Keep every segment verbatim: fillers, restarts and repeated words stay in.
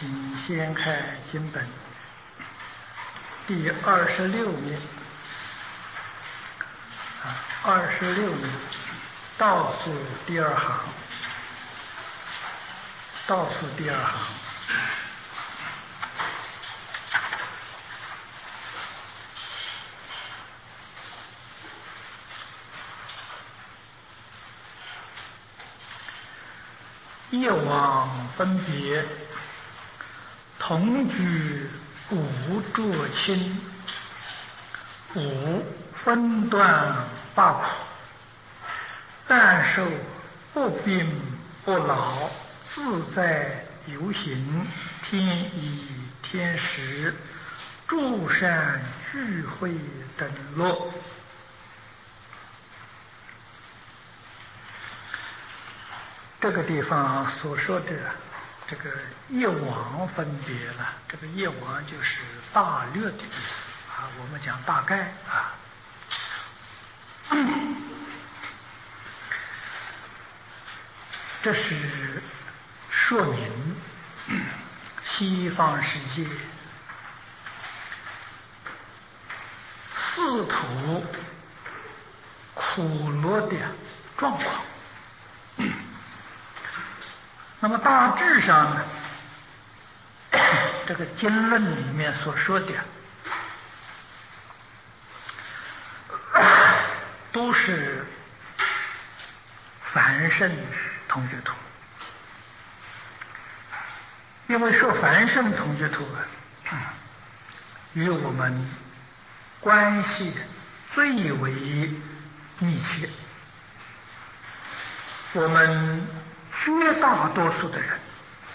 请掀开经本第二十六面，啊，二十六面倒数第二行，倒数第二行。业往分别，同居五浊亲，五分段八苦，但受不病不老，自在游行，天衣天时，诸善聚会等乐。这个地方所说的这个业往分别了，这个业往就是大略的意思啊，我们讲大概啊。这是说明西方世界四土苦乐的状况。那么大致上呢，这个经论里面所说的都是凡圣同居土，因为说凡圣同居土啊，与我们关系最为密切。我们绝大多数的人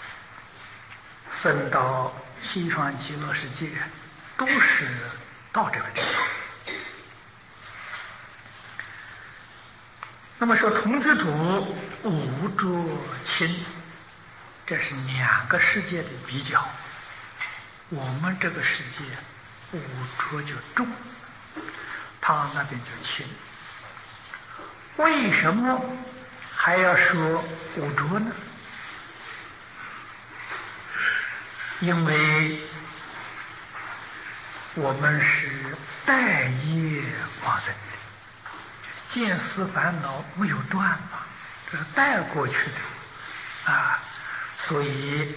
生到西方极乐世界，都是到这个地方。那么说同居土五浊亲，这是两个世界的比较。我们这个世界五浊就重，他那边就轻。为什么还要说五浊呢？因为我们是带业往生的，见思烦恼没有断嘛，这是带过去的啊，所以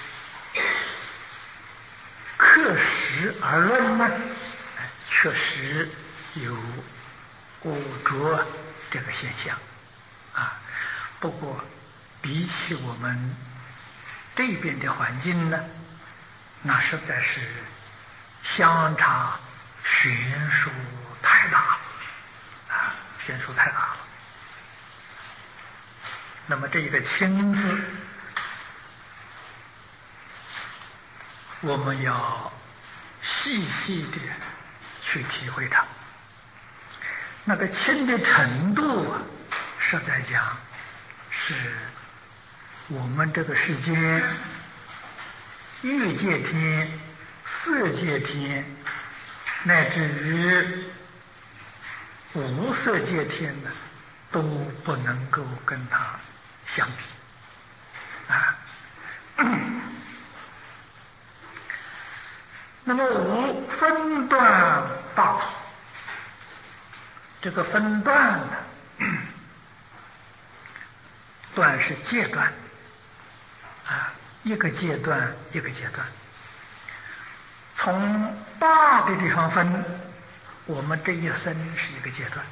客实而论呢，确实有五浊这个现象啊。不过比起我们这边的环境呢，那实在是相差悬殊太大了啊，悬殊太大了。那么这一个亲字，我们要细细的去体会它。那个亲的程度啊，实在讲是我们这个世间欲界天、色界天，乃至于无色界天呢，都不能够跟它相比啊。那么无分段大苦，这个分段呢，段是阶段啊，一个阶段一个阶段。从大的地方分，我们这一生是一个阶段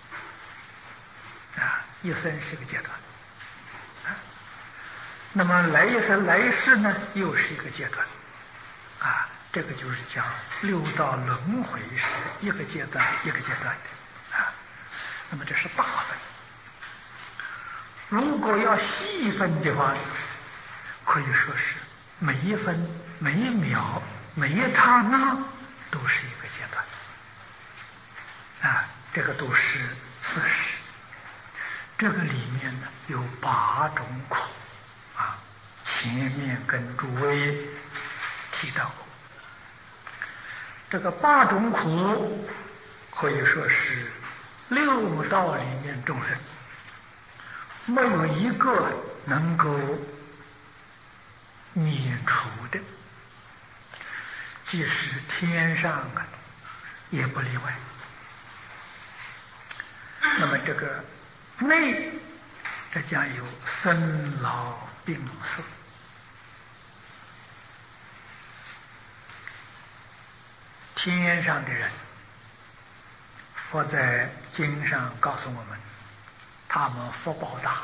啊，一生是一个阶段啊。那么来一生来世呢，又是一个阶段啊。这个就是讲六道轮回是一个阶段一个阶段的啊。那么这是大分。如果要细分的话，可以说是每一分、每一秒、每一刹那都是一个阶段啊。这个都是四十。这个里面呢有八种苦啊，前面跟诸位提到过。这个八种苦可以说是六道里面众生没有一个能够撵除的，即使天上啊也不例外。那么这个内，这将有生老病死。天上的人，佛在经上告诉我们，他们福报大。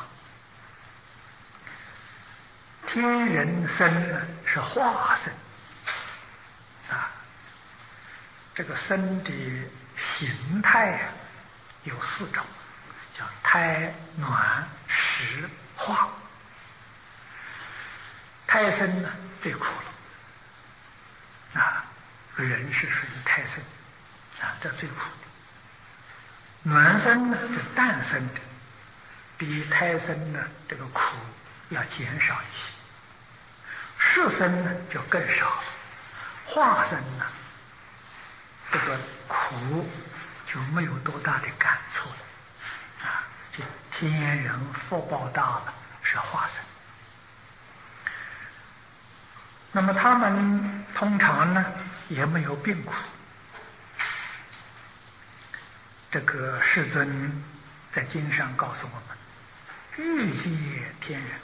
天人身呢是化身啊，这个身的形态啊有四种，叫胎、卵、实、化。胎身呢最苦了啊，人是属于胎身啊，这最苦的。卵身呢就是诞生的，比胎身呢这个苦要减少一些。实身呢就更少了，化身呢这个苦就没有多大的感触了啊。这天人福报大了是化身。那么他们通常呢也没有病苦。这个世尊在经上告诉我们，欲界天人，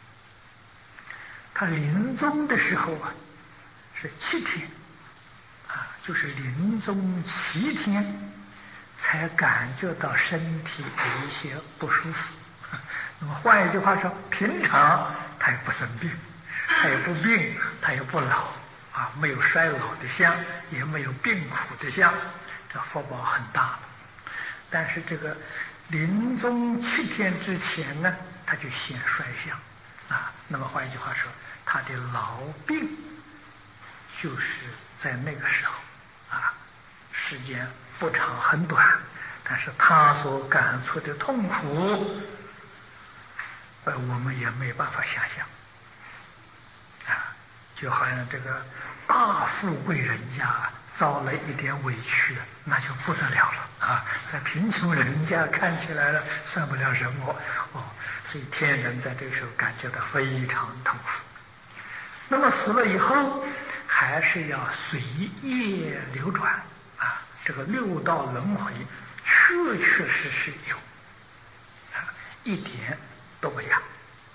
他临终的时候啊是七天啊，就是临终七天才感觉到身体有一些不舒服。那么换一句话说，平常他也不生病，他也不病，他也不老啊，没有衰老的相，也没有病苦的相，这福报很大了。但是这个临终七天之前呢，他就显衰相啊。那么换一句话说，他的老病就是在那个时候啊，时间不长很短，但是他所感触的痛苦，呃，我们也没办法想象啊。就好像这个大富贵人家遭了一点委屈，那就不得了了啊！在贫穷人家看起来了算不了什么哦，所以天人在这个时候感觉到非常痛苦。那么死了以后，还是要随业流转啊，这个六道轮回确确实实有啊，一点都不假。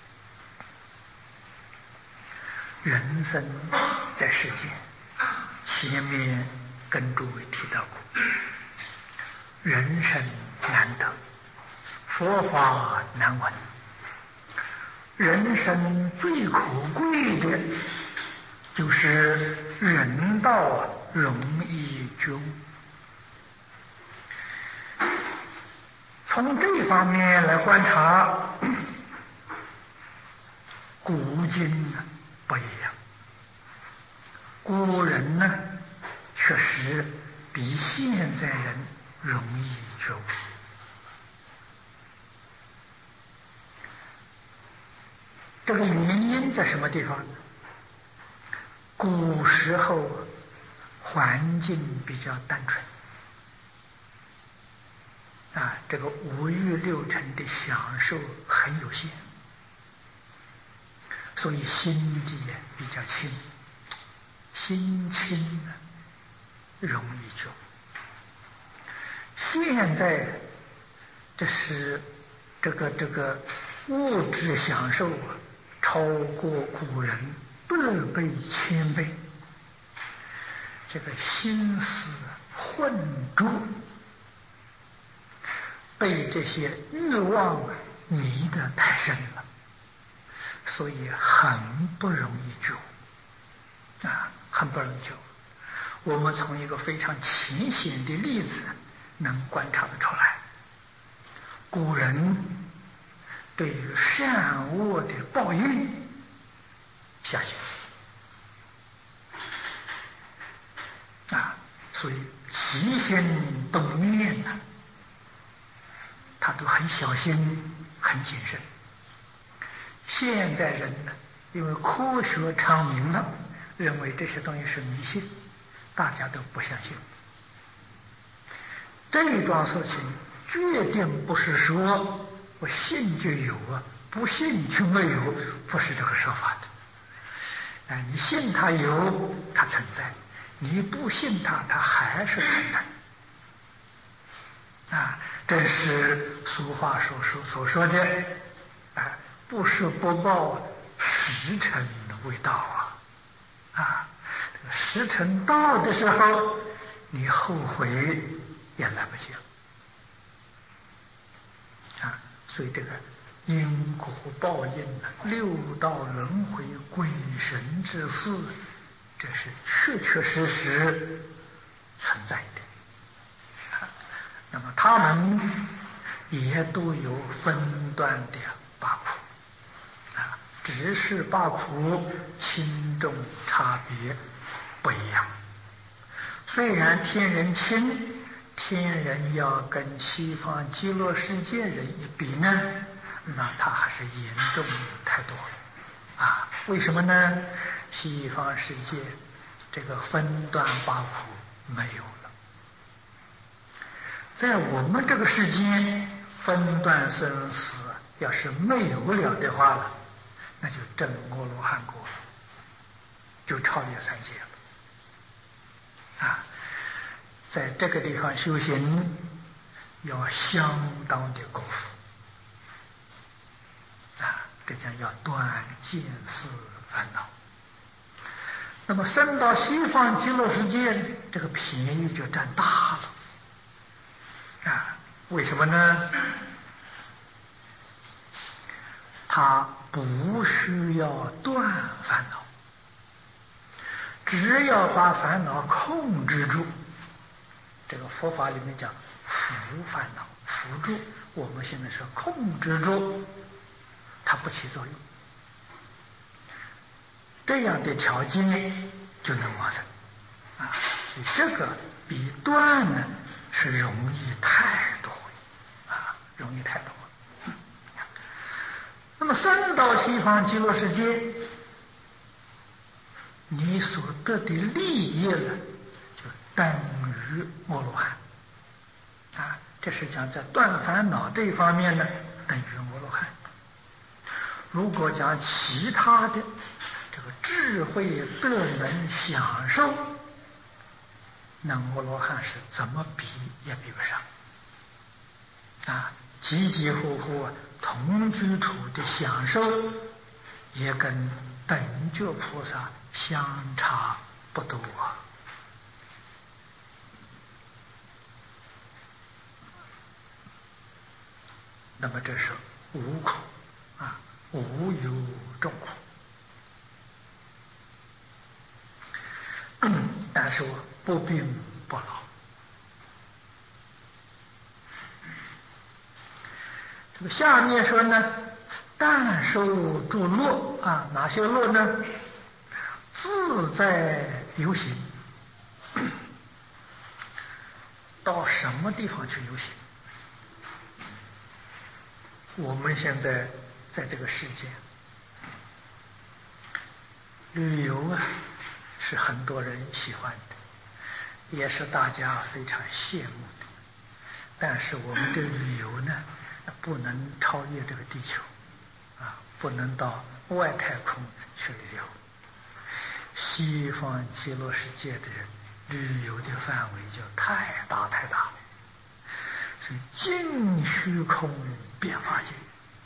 人生在世间，前面跟诸位提到过，人生难得，佛法难闻，人生最可贵的就是人道啊容易觉悟。从这方面来观察，古今呢不一样。古人呢确实比现在人容易觉悟。这个原因在什么地方呢？古时候环境比较单纯啊，这个五欲六尘的享受很有限，所以心地比较轻，心轻呢容易觉悟。现在这是这个这个物质享受啊，超过古人百倍千倍，这个心思混浊，被这些欲望迷得太深了，所以很不容易觉悟啊，很不容易觉悟。我们从一个非常浅显的例子能观察得出来，古人对于善恶的报应相信啊，所以起心动念呢，他都很小心很谨慎。现在人呢，因为科学昌明了，认为这些东西是迷信，大家都不相信。这桩事情决定不是说我信就有啊，不信就没有，不是这个说法的。 哎，你信它有，它存在；你不信它，它还是存在。啊，这是俗话所说所说的，啊，不是不报，时辰未到啊！啊，这个时辰到的时候，你后悔也来不及了。啊，所以这个因果报应啊，六道轮回、鬼神之事，这是确确实实存在的。啊，那么他们也都有分段的八苦，啊，只是八苦轻重差别不一样。虽然天人轻。天人要跟西方极乐世界人一比呢，那他还是严重太多了啊！为什么呢？西方世界这个分段八苦没有了，在我们这个世间，分段生死要是没有了的话了，那就证阿罗汉果了，就超越三界了啊！在这个地方修行，要相当的功夫啊！这叫要断见思烦恼。那么升到西方极乐世界，这个便宜就占大了啊！为什么呢？他不需要断烦恼，只要把烦恼控制住。这个佛法里面讲伏烦恼，伏住，我们现在是控制住，它不起作用。这样的条件就能往生啊，所以这个比断呢是容易太多啊，容易太多。那么升到西方极乐世界，你所得的利益了，就等于阿罗汉啊。这是讲在断烦恼这一方面呢，等于阿罗汉。如果讲其他的这个智慧德能享受，那阿罗汉是怎么比也比不上啊。急急呼呼同居土的享受，也跟等觉菩萨相差不多啊。那么这是无苦啊，无有众苦。但是我不病不老。这个下面说呢，但受诸乐啊，哪些乐呢？自在游行。到什么地方去游行？我们现在在这个世界旅游啊，是很多人喜欢的，也是大家非常羡慕的。但是我们的旅游呢，不能超越这个地球啊，不能到外太空去旅游。西方极乐世界的人旅游的范围就太大太大了，是尽虚空遍法界。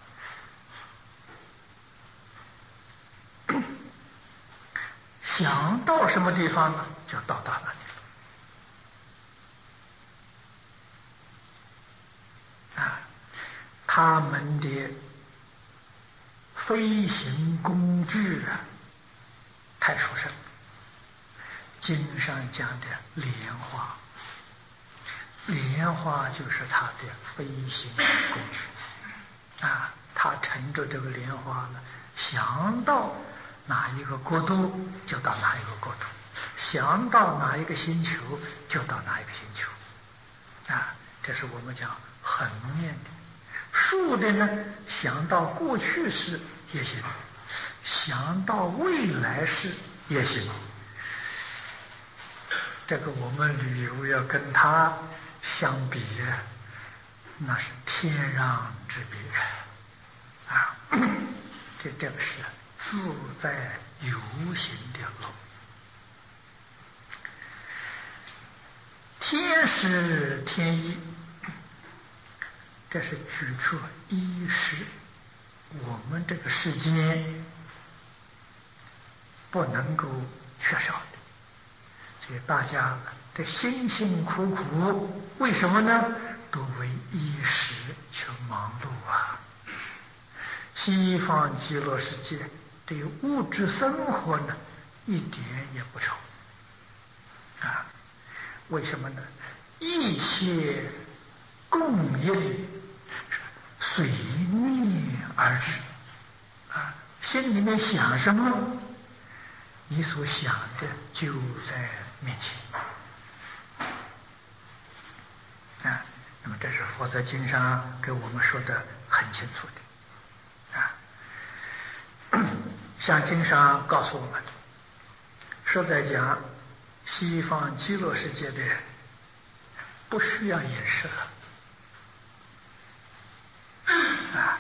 想到什么地方呢，就到达那里了啊！他们的飞行工具啊，太殊胜。经上讲的莲花，莲花就是它的飞行工具啊！他乘着这个莲花呢，想到哪一个国度就到哪一个国度，想到哪一个星球就到哪一个星球啊！这是我们讲横面的。竖的呢，想到过去式也行，想到未来式也行。这个我们旅游要跟它相比，那是天壤之别啊！这这个是自在游行的乐。天时天意，这是举出衣食我们这个世间不能够缺少的。所以大家这辛辛苦苦，为什么呢？都为衣食去忙碌啊！西方极乐世界对物质生活呢，一点也不愁啊！为什么呢？一切供应随你而至啊！心里面想什么，你所想的就在面前啊！那么这是佛在经上给我们说的很清楚的啊。像经上告诉我们，是在讲西方极乐世界的人不需要饮食了啊。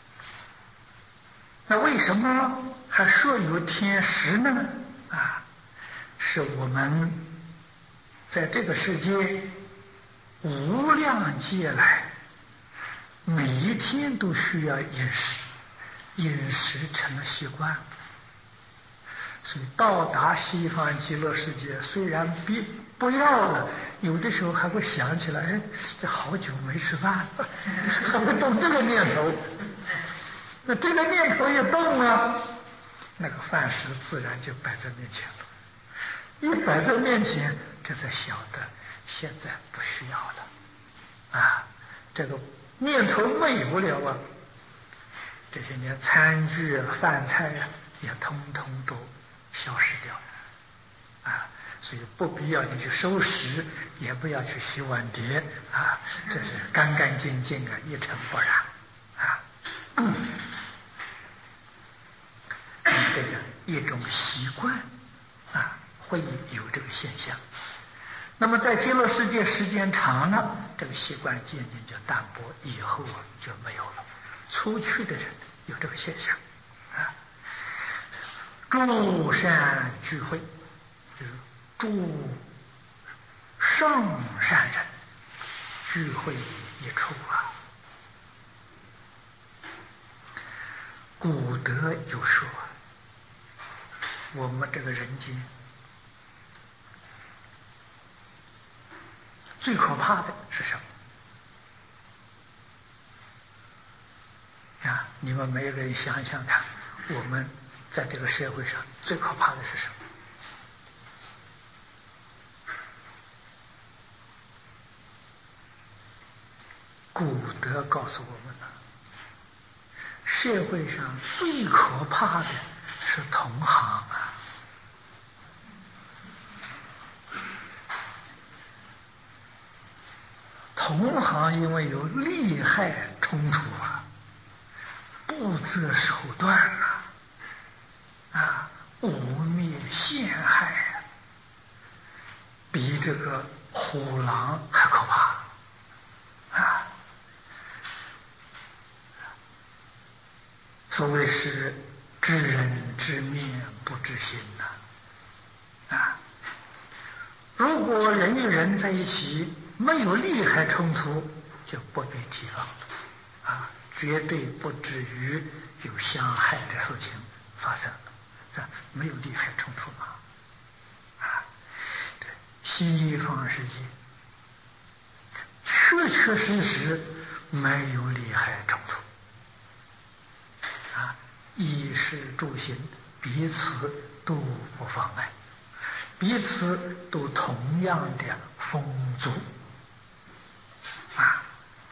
那为什么还说有天时呢？啊，是我们在这个世界无量劫来，每一天都需要饮食，饮食成了习惯。所以到达西方极乐世界，虽然别不要了，有的时候还会想起来，哎，这好久没吃饭了，还会动这个念头。那这个念头一动啊，那个饭食自然就摆在面前了。一摆在面前，这才晓得现在不需要了啊！这个念头没有了啊，这些年餐具啊、饭菜啊，也通通都消失掉了啊！所以不必要你去收拾，也不要去洗碗碟啊，这是干干净净啊，一尘不染啊。嗯，这叫一种习惯啊，会有这个现象。那么在极乐世界时间长了，这个习惯渐渐就淡薄，以后啊就没有了。出去的人有这个现象啊。诸善聚会，就是诸圣善人聚会一处啊。古德有说，我们这个人间最可怕的是什么啊？你们每个人想想看，我们在这个社会上最可怕的是什么？古德告诉我们了，社会上最可怕的是同行啊！同行因为有利害冲突啊，不择手段啊，啊，污蔑陷害啊，比这个虎狼还可怕啊！所谓是知人知面不知心呐 啊, 啊！如果人与人在一起没有利害冲突，就不必提了啊，绝对不至于有相害的事情发生。这没有利害冲突嘛？啊，对，西方世界确确实实没有利害冲突。啊，衣食住行彼此都不妨碍，彼此都同样的丰足啊！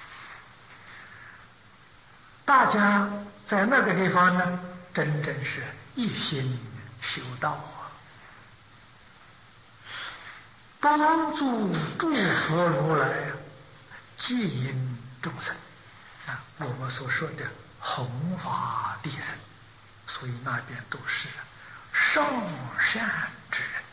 大家在那个地方呢，真正是一心修道啊，帮助诸佛如来接引众生啊，我们所说的弘法利生，所以那边都是圣善之人。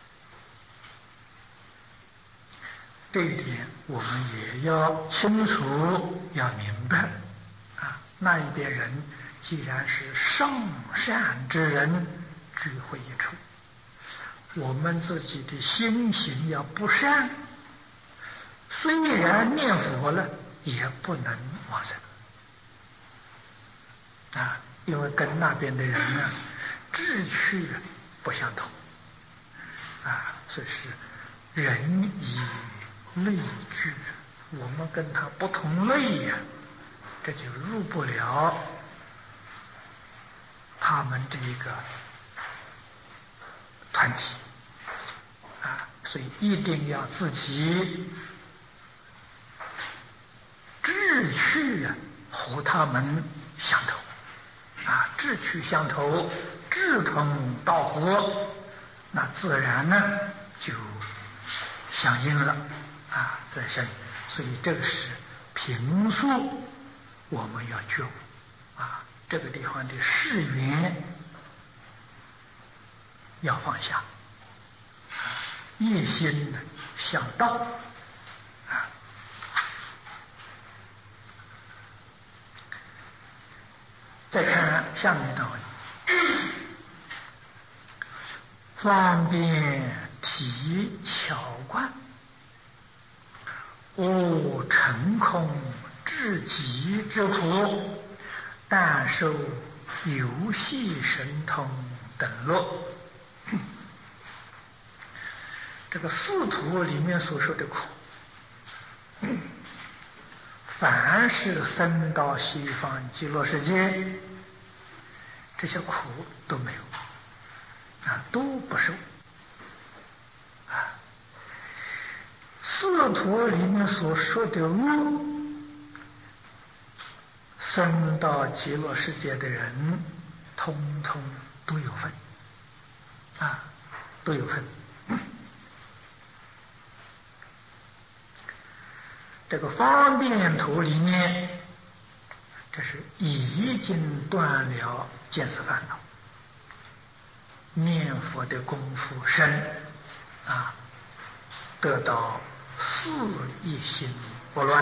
这一点我们也要清楚，要明白啊，那一边人既然是上善之人聚会一处，我们自己的心行要不善，虽然念佛了，也不能往生啊，因为跟那边的人呢志趣不相同啊，所以是人以类聚，我们跟他不同类呀、啊，这就入不了他们这一个团体啊，所以一定要自己志趣啊和他们相投啊，志趣相投，志同道合，那自然呢就相应了啊，在相应。所以这个是平素我们要觉悟啊，这个地方的世缘要放下，一心向道啊。再看下面道理，方便体巧观，无成空至极之苦，但受游戏神通等乐。这个四图里面所说的苦，凡是生到西方极乐世界，这些苦都没有啊，都不受啊。四图里面所说的恶，生到极乐世界的人，通通都有份啊，都有份。这个方便图里面，这是已经断了见思烦恼，念佛的功夫深啊，得到四一心不乱。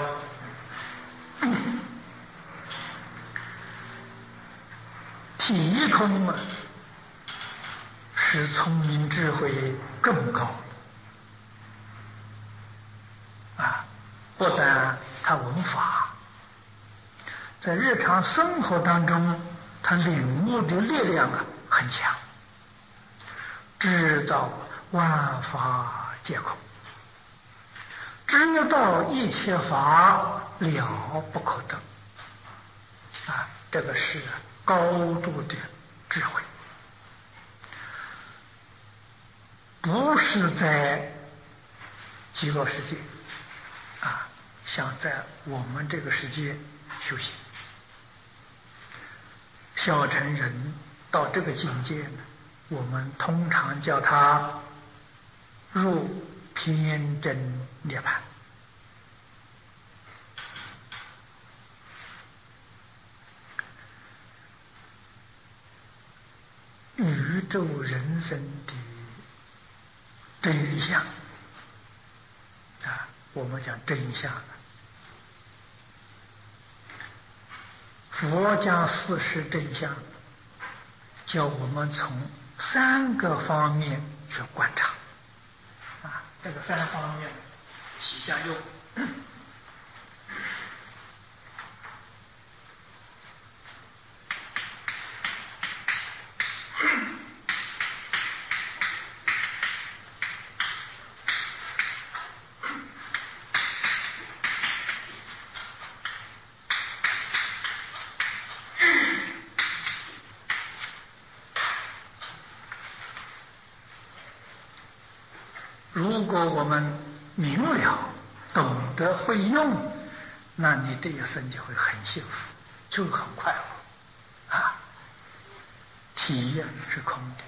体空啊，使聪明智慧更高啊！不但他闻法，在日常生活当中，他领悟的力量啊很强，知道万法皆空，知道一切法了不可得啊！这个是高度的智慧，不是在极乐世界啊，像在我们这个世界修行。小乘人到这个境界呢，我们通常叫他入偏真涅槃。宇宙人生的真相啊，我们讲真相，佛家事实真相，叫我们从三个方面去观察啊，这个三方面起下用。如果我们明了懂得会用，那你这一生就会很幸福，就很快乐啊！体验是空的，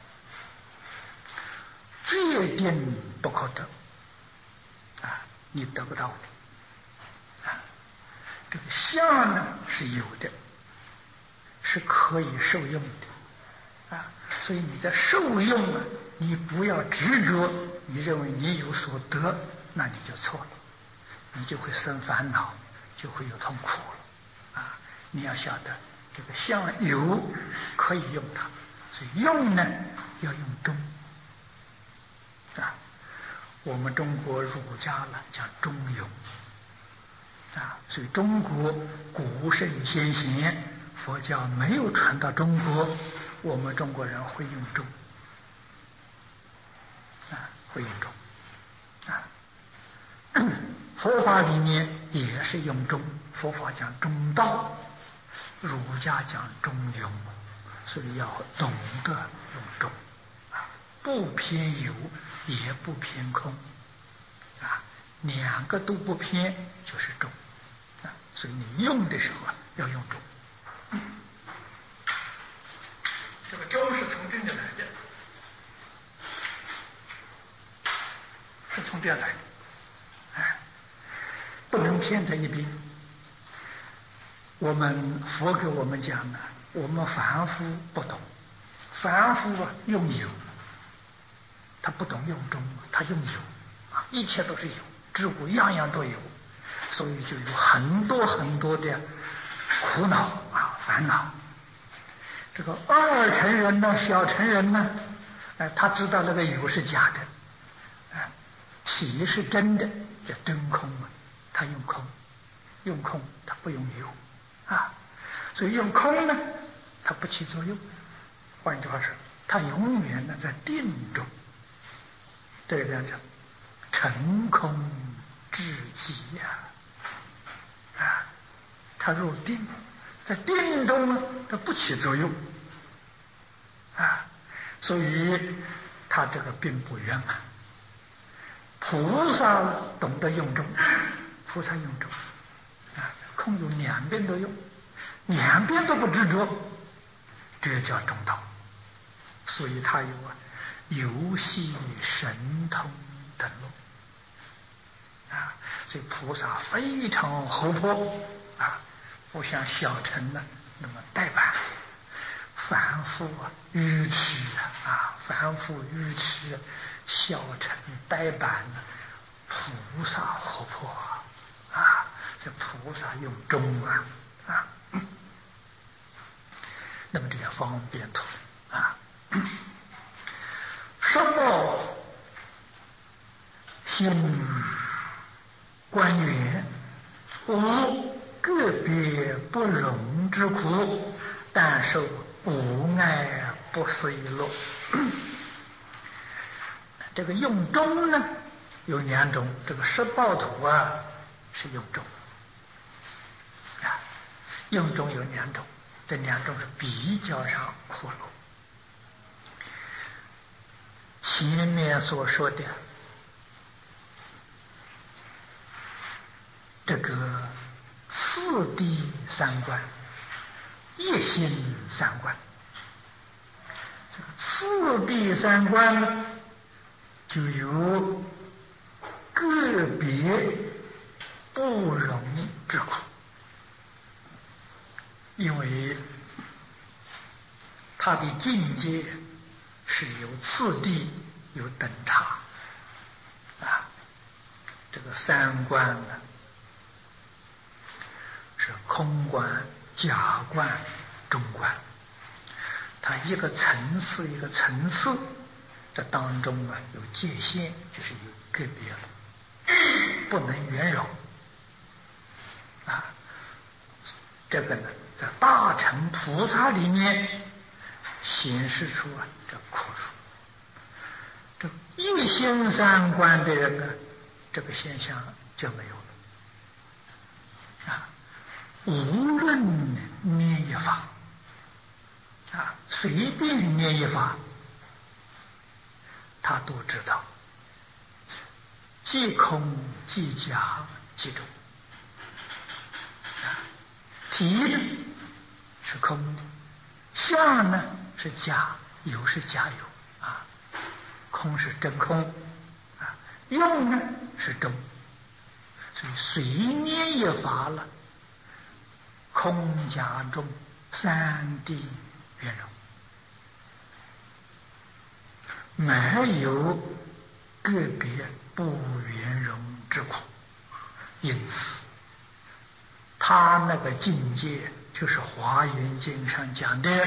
决定不可得啊，你得不到的啊。这个相呢是有的，是可以受用的啊，所以你的受用啊，你不要执着，你认为你有所得，那你就错了，你就会生烦恼，就会有痛苦了啊！你要晓得， 这个像有可以用它，所以用呢要用中啊。我们中国儒家呢讲中庸啊，所以中国古圣先贤佛教没有传到中国，我们中国人会用中啊，会用中啊。佛法里面也是用中，佛法讲中道，儒家讲中庸，所以要懂得用中啊，不偏有也不偏空啊，两个都不偏就是中啊，所以你用的时候啊要用中。嗯、这个中是从这里来的，是从这来的，哎，不能偏在一边。我们佛给我们讲的，我们凡夫不懂，凡夫啊用有，他不懂用中，他用有啊，一切都是有，知物样样都有，所以就有很多很多的苦恼啊烦恼。这个二乘人呢，小乘人呢，哎，他知道那个有是假的，哎，体是真的，叫真空啊，他用空，用空他不用有。啊，所以用空呢，它不起作用。换句话说，它永远呢在定中。这个讲成空至极呀，啊，它入定，在定中呢，它不起作用，啊，所以它这个并不圆满。菩萨懂得用中，菩萨用中。啊，空有两边都用，两边都不执着，这叫中道。所以他有啊游戏神通等路啊，所以菩萨非常活泼啊，不像小乘呢那么呆板，凡夫啊愚痴啊，凡夫愚痴，小乘呆板，菩萨活泼啊。这菩萨用中啊啊，那么这叫方便图啊。十报心观缘，无个别不容之苦，但受无碍不思议乐。这个用中呢有两种，这个十报图啊是用中。啊，用中有两种，这两种是比较上苦乐。前面所说的这个次第三观、一心三观，这个次第三观呢，就有个别不容之苦。因为他的境界是有次第、有等差啊。这个三观呢，是空观、假观、中观，它一个层次一个层次，这当中啊有界限，就是有个别了，不能圆融啊。这个呢，在大乘菩萨里面显示出啊这苦处。这一心三观的人呢，这个现象就没有了啊。无论念一法啊，随便念一法，他都知道即空即假即中。体呢是空的，相呢是假，有是假有啊，空是真空啊，用呢是中，所以随念一法了，空假中三谛圆融，没有个别不圆融之苦，因此他那个境界就是《华严经》上讲的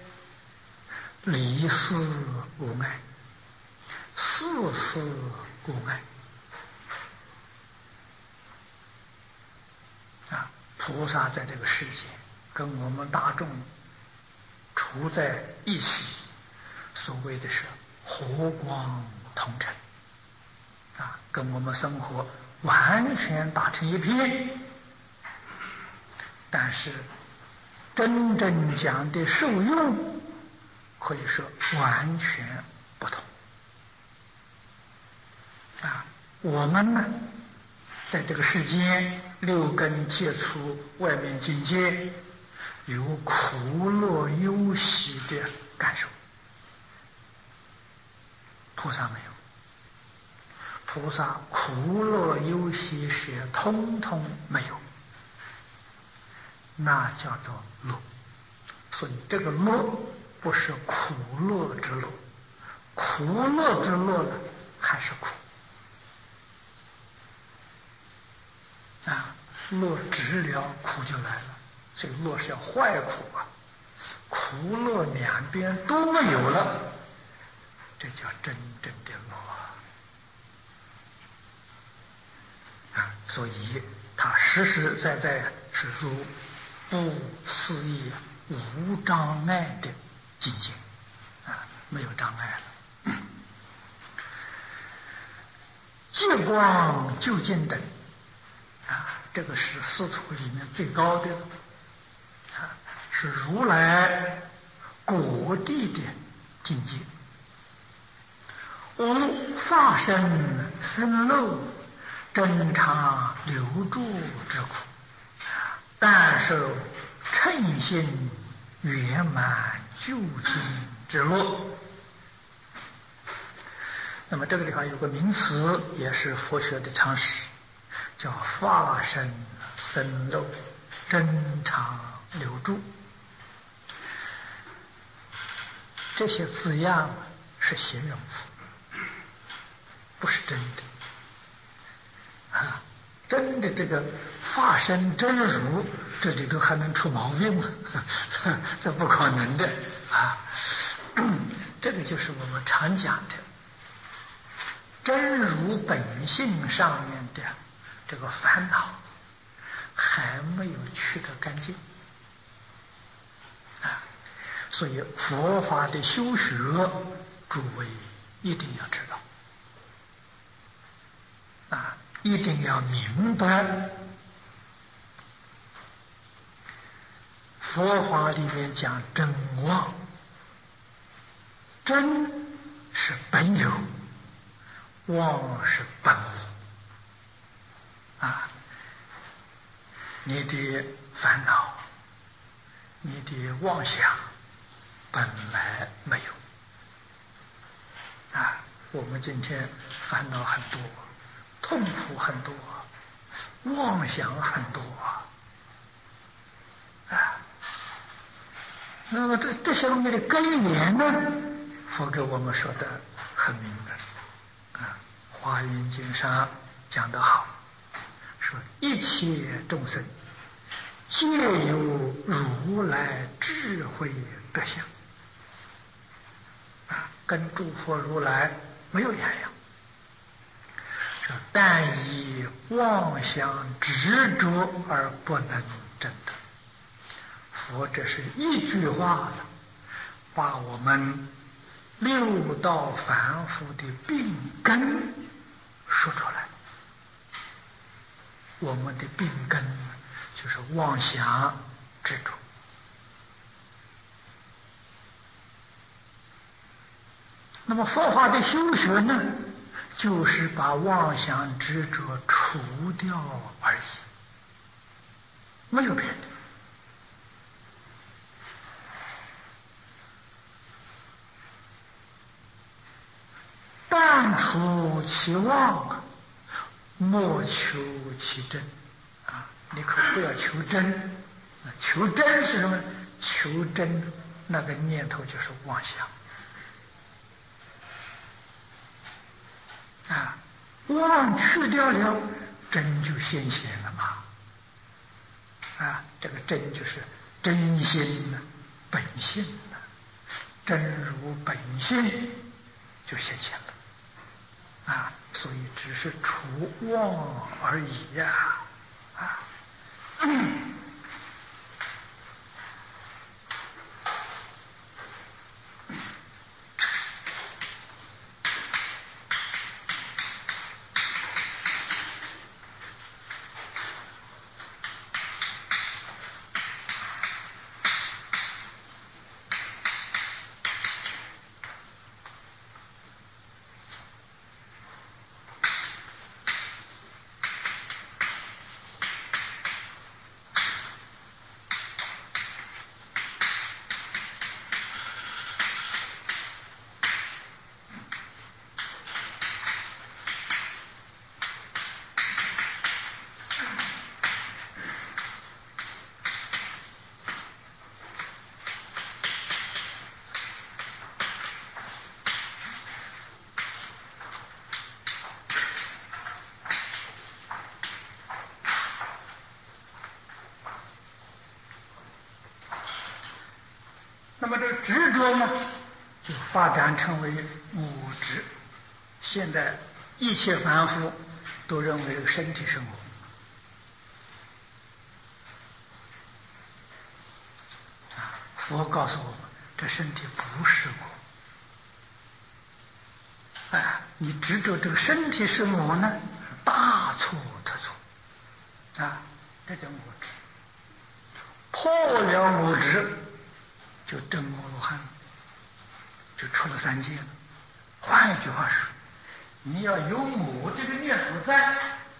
离事无碍，事事无碍啊！菩萨在这个世界跟我们大众处在一起，所谓的是和光同尘啊，跟我们生活完全打成一片。但是真正讲的受用，可以说完全不同啊！我们呢，在这个世间六根接触外面境界，有苦乐忧喜的感受，菩萨没有。菩萨苦乐忧喜是通通没有，那叫做乐。所以这个乐不是苦乐之乐，苦乐之乐呢还是苦啊，乐治了苦就来了。这个乐是要坏苦啊，苦乐两边都没有了，这叫真正的乐啊！所以它实实在在是如不思议无障碍的境界啊，没有障碍了。借光究竟等啊，这个是四土里面最高的啊，是如来果地的境界。无法身生漏真常留住之苦，但受称心圆满究竟之乐。那么这个地方有个名词，也是佛学的常识，叫法身生漏真常留住。这些字样是形容词，不是真的啊！真的这个法身真如，这里头还能出毛病吗？这不可能的啊！这个就是我们常讲的真如本性上面的这个烦恼还没有去得干净啊！所以佛法的修学，诸位一定要知道啊，一定要明白，佛法里面讲真妄，真是本有，妄是本无啊！你的烦恼，你的妄想本来没有啊！我们今天烦恼很多，痛苦很多，妄想很多啊！那么这这些东西的根源呢，佛给我们说的很明白啊，《华严经》上讲得好，说一切众生皆有如来智慧德相啊，跟诸佛如来没有两样。说但以妄想执着而不能证得。佛这是一句话的，把我们六道凡夫的病根说出来。我们的病根就是妄想执着。那么佛法的修学呢，就是把妄想执着除掉而已，没有别的。但除其妄，莫求其真啊！你可不要求真，求真是什么？求真那个念头就是妄想啊！妄去掉了，真就现前了嘛！啊，这个真就是真心呢，本性呢，真如本性就现前了啊！所以只是除妄而已呀啊！嗯那么这个执着呢，就发展成为物质。现在一切凡夫都认为这个身体是我，啊，佛告诉我们，这身体不是我。哎，你执着这个身体是我呢，大错特错啊！这叫我执，破了我执。就证阿罗汉，就出了三界了。换一句话说，你要有我这个念头在，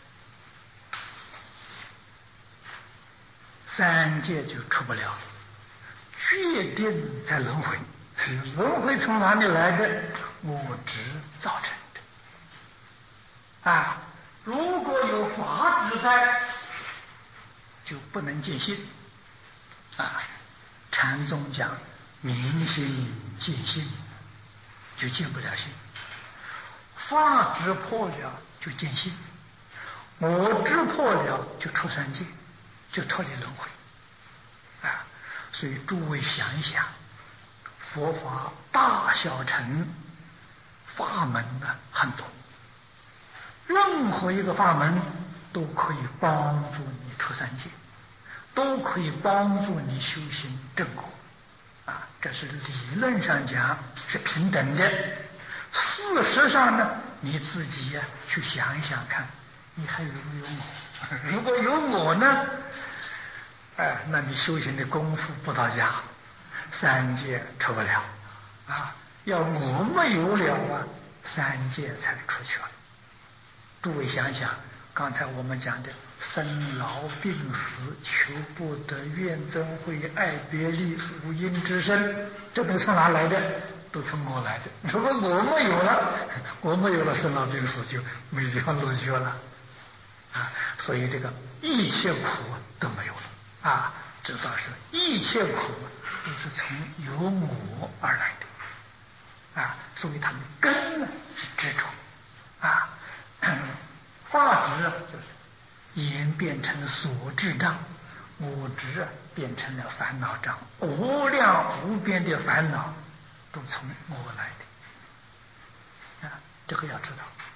三界就出不了，决定在轮回。轮回从哪里来的？我执造成的。啊，如果有法执在，就不能见性。啊。禅宗讲明心见性，就见不了性；法执破了就见性，我执破了就出三界，就脱离轮回。啊，所以诸位想一想，佛法大小乘法门呢很多，任何一个法门都可以帮助你出三界。都可以帮助你修行正果，啊，这是理论上讲是平等的。事实上呢，你自己呀、啊、去想一想看，你还有没有我？如果有我呢，哎，那你修行的功夫不到家，三界出不了啊。要我没有了啊，三界才出去了。诸位想想。刚才我们讲的生老病死、求不得、怨憎会、爱别离、五阴之身，这都从哪来的？都从我来的。如果我没有了，我没有了生老病死，就没地方落脚了啊！所以这个一切苦都没有了啊！知道是一切苦都是从有我而来的啊！所以他们根呢是执着啊。法执就是演变成所智障，我执变成了烦恼障，无量无边的烦恼都从我来的啊，这个要知道。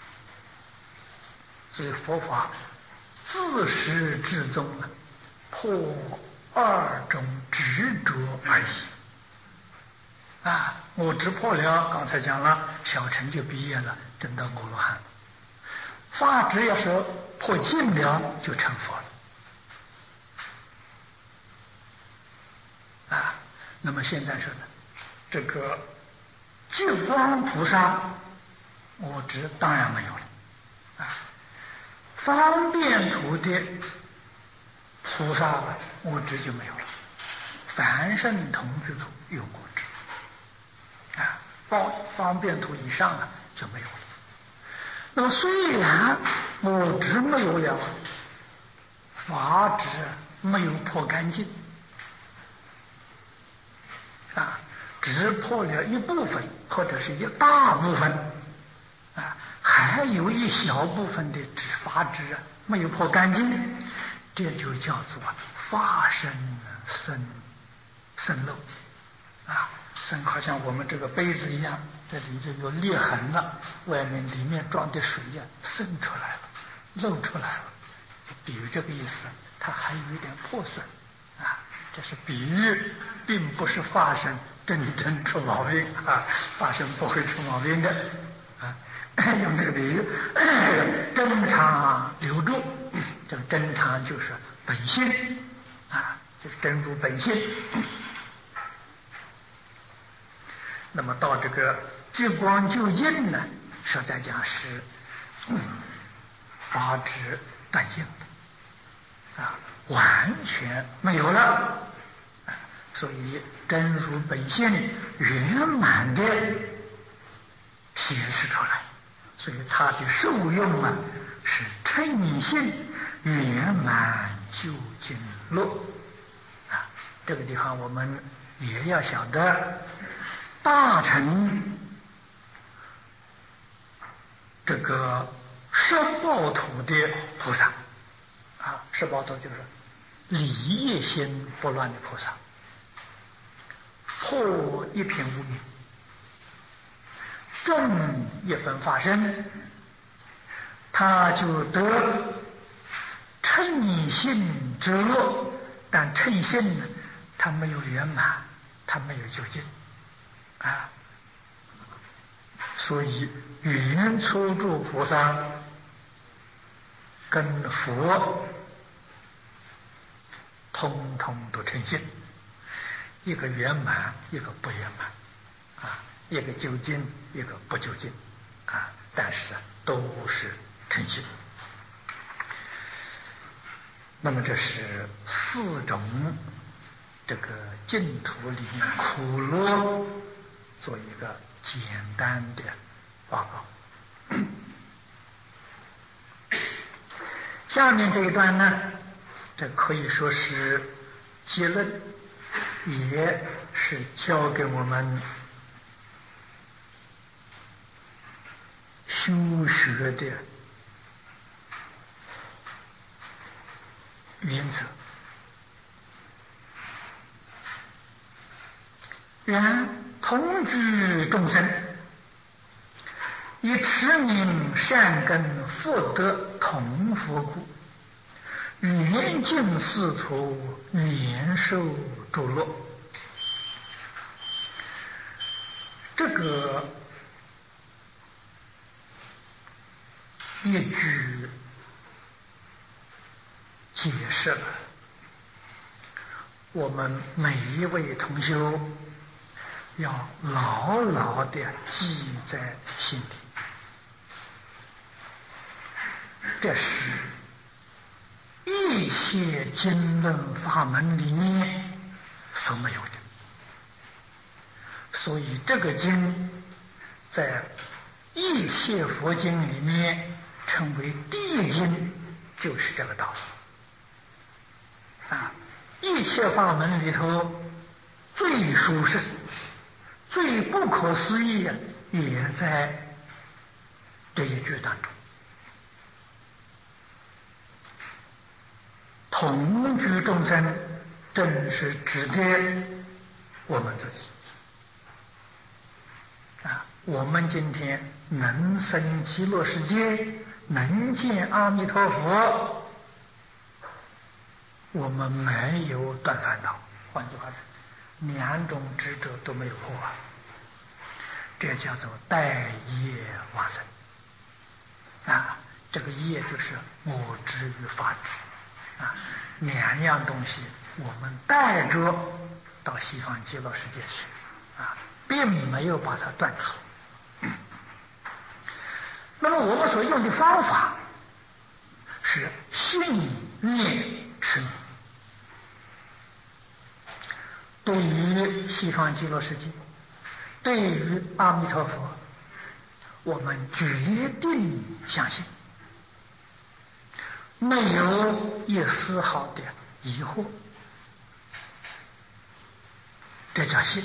所以佛法自始至终啊，破二种执着而已啊。我执破了，刚才讲了，小乘就毕业了，证到阿罗汉。法执要是破尽了，就成佛了啊。那么现在说呢，这个净光菩萨，我执当然没有了啊。方便图的菩萨，我执就没有了。凡圣同居土有我执啊，方方便图以上啊就没有了。那么虽然我执没有了，法执没有破干净啊，只破了一部分或者是一大部分啊，还有一小部分的执法执啊没有破干净，这就叫做法身生渗漏啊，渗好像我们这个杯子一样，这里就有裂痕了，外面里面装的水呀渗出来了，漏出来了，比喻这个意思，它还有一点破损啊，这是比喻，并不是发生真正出毛病啊，发生不会出毛病的啊。用这个比喻，真常留住，这个真常就是本性啊，就是真如本性。那么到这个极光究竟呢，实在讲是法止断尽的啊，完全没有了。所以真如本性圆满的显示出来，所以它的受用啊是称性圆满究竟乐啊。这个地方我们也要晓得，大乘这个摄报土的菩萨啊，摄报土就是理业心不乱的菩萨，破一品无明，正一分法身，他就得称性之乐。但称性呢，他没有圆满，他没有究竟啊。所以原初住菩萨跟佛通通都称性，一个圆满，一个不圆满啊，一个究竟，一个不究竟啊，但是都是称性。那么这是四种这个净土里面苦乐做一个简单的报告。下面这一段呢，这可以说是结论，也是教给我们修学的原则。然同居众生，以持名善根福德同佛故，缘尽四途，延寿诸乐。这个一句解释了我们每一位同修要牢牢地记在心里，这是一切经论法门里面所没有的。所以这个经在一切佛经里面称为第一经，就是这个道理啊。一切法门里头最殊胜、最不可思议的，也在这一句当中。同居众生，正是指的我们自己啊。我们今天能生极乐世界，能见阿弥陀佛，我们没有断烦恼，换句话说，两种执着都没有破啊，这叫做带业往生啊。这个业就是我执与法执啊，两样东西我们带着到西方极乐世界去啊，并没有把它断除。那么我们所用的方法是信念持名。对于西方极乐世界，对于阿弥陀佛，我们决定相信，没有一丝毫的疑惑，这叫信。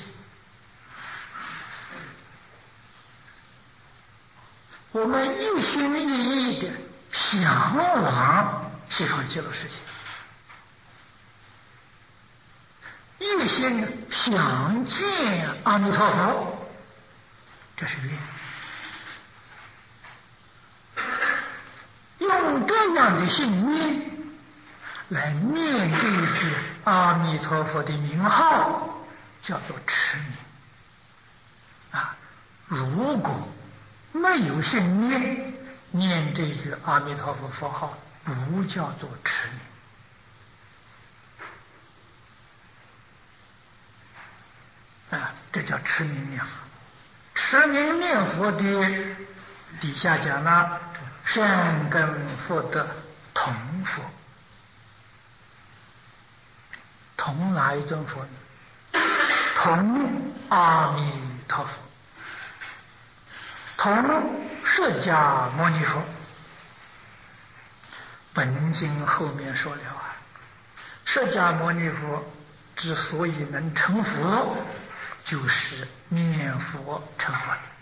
我们一心一意的向往西方极乐世界，一一心想见阿弥陀佛，这是愿。用这样的信念来念这一句阿弥陀佛的名号，叫做持名啊。如果没有信念，念这句阿弥陀佛佛号不叫做持名啊，这叫持名念佛。持名念佛的底下讲了善根福德同佛，同哪一尊佛呢？同阿弥陀佛，同释迦牟尼佛。本经后面说了啊，释迦牟尼佛之所以能成佛，就是念佛成佛的。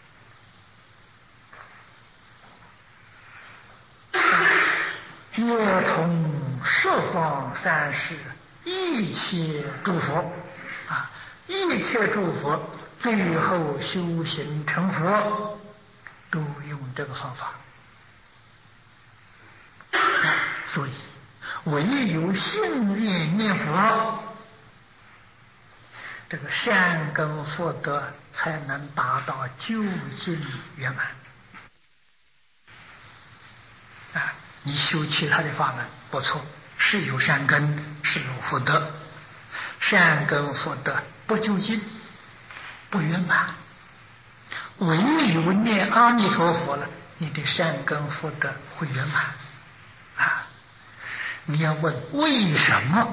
也同十方三世一切诸佛啊，一切诸佛最后修行成佛，都用这个方法。所以唯有信愿念佛，这个善根福德才能达到究竟圆满啊！你修其他的法门不错，是有善根，是有福德，善根福德不究竟，不圆满。唯有念阿弥陀佛了，你的善根福德会圆满啊！你要问为什么